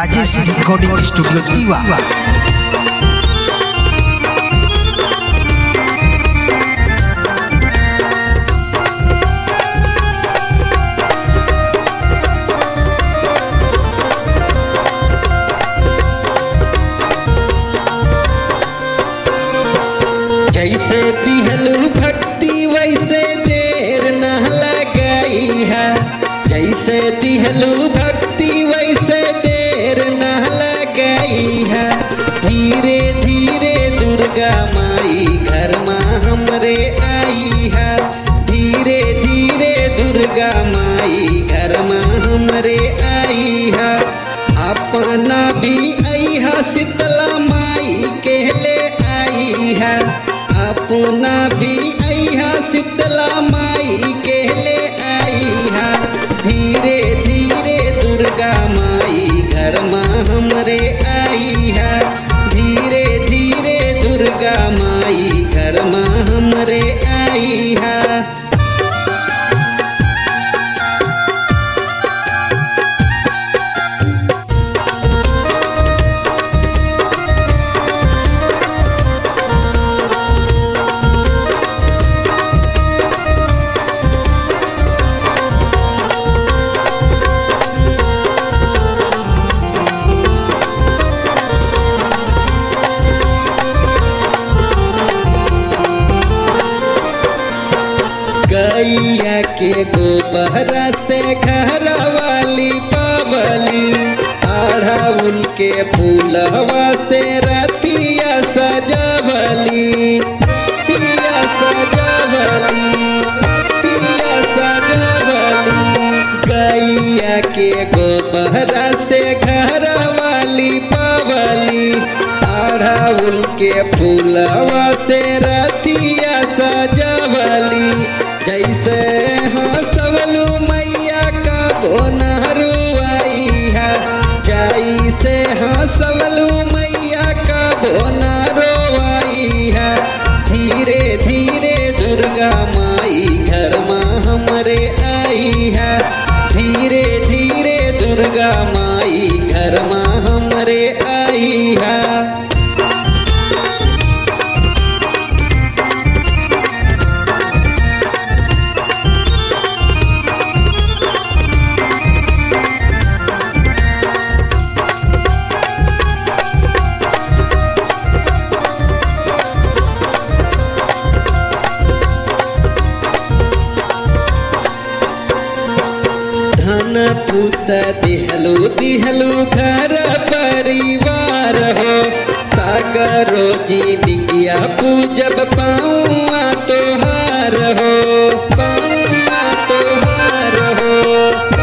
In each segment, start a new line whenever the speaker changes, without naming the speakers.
Rajesh recording studio दीवा।
जैसे दिहलू भक्ति वैसे देर न लगाई है, जैसे दिहलू भक्ति वैसे देर न लगाई है। धीरे धीरे दुर्गा माई घर माँ हमरे आई है, धीरे धीरे दुर्गा माई घर माँ हमरे आई है। अपना भी आई है शीतला माई के ले आई है, अपना भी आईहा शीतला माई के ले आईहा। धीरे धीरे दुर्गा माई घर माँ हमरे आईहा, धीरे धीरे दुर्गा माई घर माँ हमरे आईहा। गैया के गोबहरा से घर वाली पावली, अड़हुल के फूलवा से रतिया सजावली, रतिया सजावली, रतिया सजावली। गैया के गोबहरा से घर वाली पावली, अड़हुल के फूलवा से रतिया सजावली। जैसे हंसवलू मैया का बोनहरू आई है, जैसे हंसवलू मैया का बोनहरू आई है। धीरे धीरे दुर्गा माई घर माँ हमरे आई है, धीरे धीरे दुर्गा माई घर माँ हमरे आई है। धन पुत दिहलू दिहलू घर परिवार हो, सागरो जी दिया पूजब पाऊँ तोहार हो, पाऊँ तोहार हो,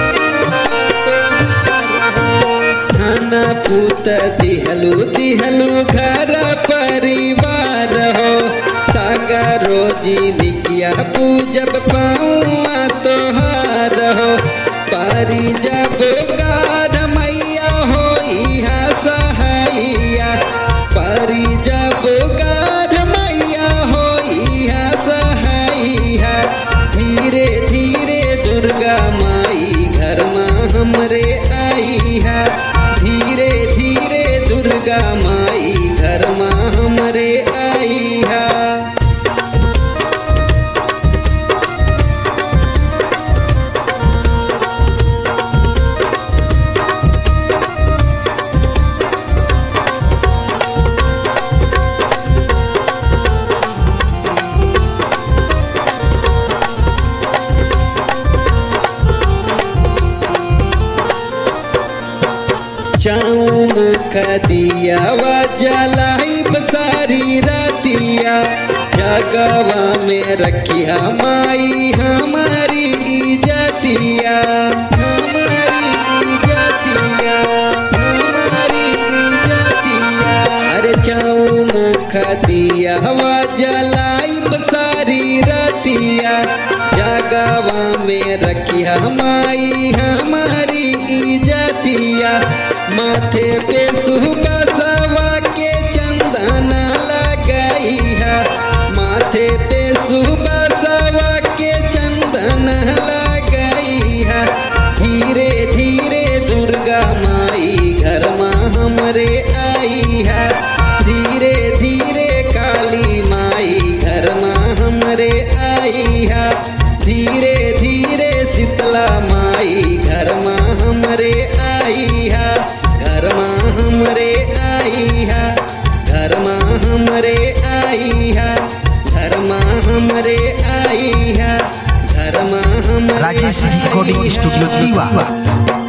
धन पुत दिहलू दिहलू घर परिवार हो, सागरो जी दिया पूजब पाऊँ तोहार हो। पारी जब गाढ़ मैया होई है सहाइया, पारी जब गाढ़ मैया होई है सहाइया। धीरे धीरे दुर्गा माई घर माँ हमरे आई है, धीरे धीरे दुर्गा माई घर माँ हमरे आई है। चौमुख दिया व जलाई सारी रातिया, जगवा में रखिया माई हमारी इज्जतिया, हमारी इज्जतिया, हमारी इज्जतिया। अरे चौमुख दिया व जलाई सारी रातिया, जगवा में रखिया माई हमारी इज्जतिया। माथे पे सुबसवा के चंदन लगाई है, माथे पे सुबसवा के चंदन लगाई है। धीरे धीरे दुर्गा माई घर आई है घर में हमरे आई है घर में हमरे आई है घर में हमरे आई है घर में हमरे
राजेश रिकॉर्डिंग स्टूडियो दीवा।